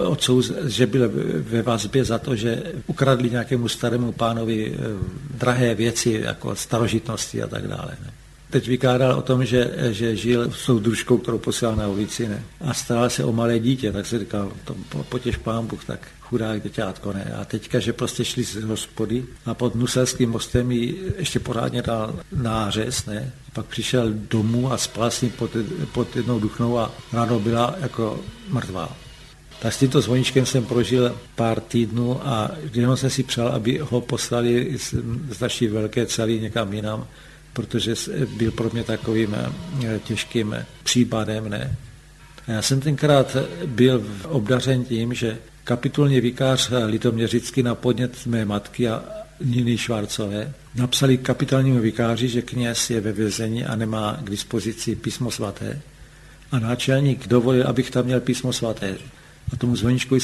ve vazbě za to, že ukradli nějakému starému pánovi drahé věci, jako starožitnosti a tak dále. Ne? Teď vykládal o tom, že žil s tou družkou, kterou posílal na ulici, ne? A staral se o malé dítě, tak se říkal, potěš Pán Bůh, tak chudák děťátko, ne? A teďka, že prostě šli z hospody a pod Nuselským mostem jí ještě pořádně dal nářez, ne? Pak přišel domů a spal s ním pod jednou duchnou a ráno byla jako mrtvá. Tak s tímto Zvoníčkem jsem prožil pár týdnů a jenom jsem si přál, aby ho poslali z naší velké cely někam jinam, protože byl pro mě takovým těžkým případem. Ne? A já jsem tenkrát byl obdařen tím, že kapitulní vikář litoměřický na podnět mé matky a Niny Švarcové napsali kapitulnímu vikáři, že kněz je ve vězení a nemá k dispozici písmo svaté. A náčelník dovolil, abych tam měl písmo svaté. A tomu Zvoníčkovi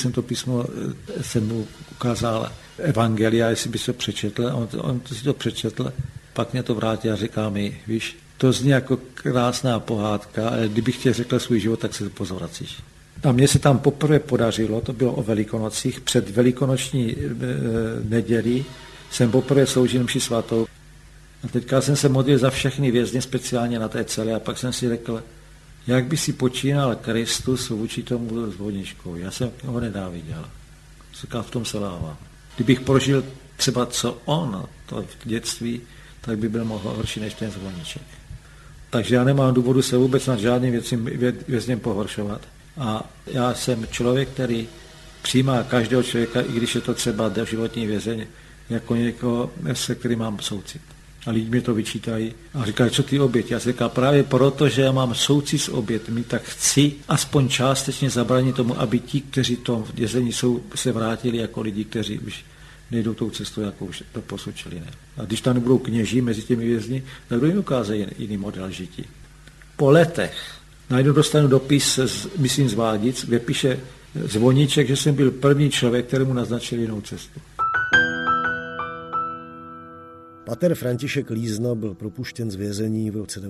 jsem mu ukázal evangelia, jestli by se přečetl. A on si to přečetl, pak mě to vrátil a říká mi, víš, to zní jako krásná pohádka, ale kdybych tě řekl svůj život, tak se to pozvracíš. A mně se tam poprvé podařilo, to bylo o Velikonocích, před velikonoční nedělí jsem poprvé sloužil mši svatou. A teďka jsem se modlil za všechny vězně, speciálně na té celé, a pak jsem si řekl, jak by si počínal Kristus vůči tomu Zvoníčkovi. Já jsem ho nenáviděl. Říkal, v tom se lávám. Kdybych prožil třeba co on, to v dětství, tak by byl mohl horší než ten Zvoníček. Takže já nemám důvodu se vůbec nad žádným vězněm pohoršovat. A já jsem člověk, který přijímá každého člověka, i když je to třeba doživotní vězeň, jako někoho, se kterým mám soucit. A lidi mi to vyčítají a říkají, co ty oběti? Já si říkám, právě proto, že já mám soucit s obětmi, tak chci aspoň částečně zabránit tomu, aby ti, kteří to v vězení jsou, se vrátili jako lidi, kteří už nejdou tou cestou, jako už to posočili. Ne? A když tam nebudou kněží mezi těmi vězni, tak kdo jim ukáže jiný model žití. Po letech najednou dostanu dopis, myslím z Vádic, kde píše Zvoníček, že jsem byl první člověk, kterému naznačil jinou cestu. Pater František Lízna byl propuštěn z vězení v roce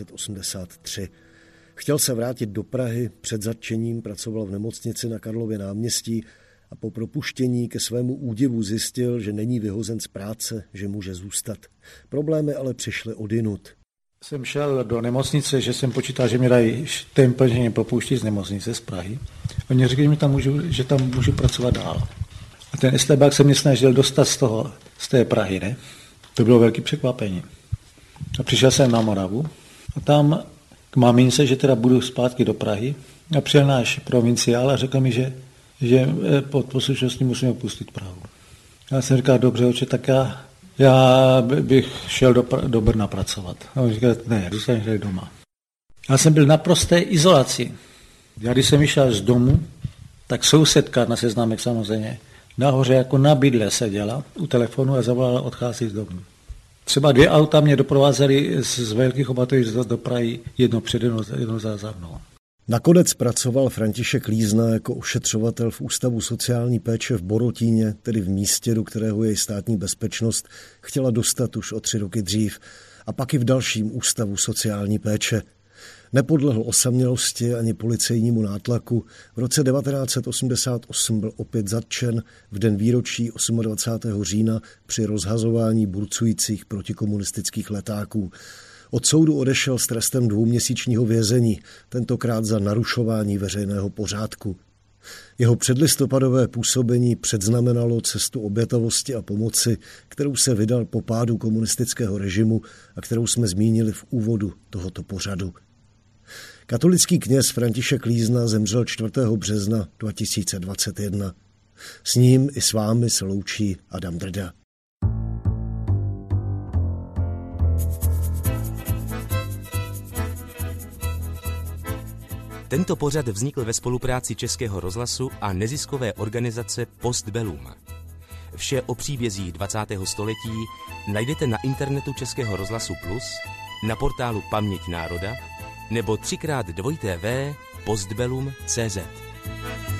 1983. Chtěl se vrátit do Prahy, před zatčením pracoval v nemocnici na Karlově náměstí a po propuštění ke svému údivu zjistil, že není vyhozen z práce, že může zůstat. Problémy ale přišly odjinud. Jsem šel do nemocnice, že jsem počítal, že mi dají tempel, že mě propouští z nemocnice z Prahy. Oni řekli, že tam můžu pracovat dál. A ten estébák se mě snažil dostat z té Prahy, ne? To bylo velké překvapení. A přišel jsem na Moravu a tam k mamince, že teda budu zpátky do Prahy. A přijel náš provinciál a řekl mi, že pod poslušností musíme opustit Prahu. Já jsem říkal, dobře, oče, tak já bych šel do Brna pracovat. A on říkal, ne, zůstaneš tady doma. Já jsem byl na prosté izolaci. Já když jsem vyšel z domu, tak sousedka na Seznámek samozřejmě nahoře jako na bydle seděla u telefonu a zavolala, odchází z domu. Třeba 2 auta mě doprovázely z Velkých Opatovic do Prahy, jedno přede mnou, jedno za mnou. Nakonec pracoval František Lízna jako ošetřovatel v Ústavu sociální péče v Borotíně, tedy v místě, do kterého jej státní bezpečnost chtěla dostat už o 3 roky dřív, a pak i v dalším Ústavu sociální péče. Nepodlehl osamělosti ani policejnímu nátlaku. V roce 1988 byl opět zatčen v den výročí 28. října při rozhazování burcujících protikomunistických letáků. Od soudu odešel s trestem 2měsíčního vězení, tentokrát za narušování veřejného pořádku. Jeho předlistopadové působení předznamenalo cestu obětavosti a pomoci, kterou se vydal po pádu komunistického režimu a kterou jsme zmínili v úvodu tohoto pořadu. Katolický kněz František Lízna zemřel 4. března 2021. S ním i s vámi se loučí Adam Drda. Tento pořad vznikl ve spolupráci Českého rozhlasu a neziskové organizace Postbellum. Vše o příbězích 20. století najdete na internetu Českého rozhlasu Plus, na portálu Paměť národa nebo 3x2tv postbellum.cz.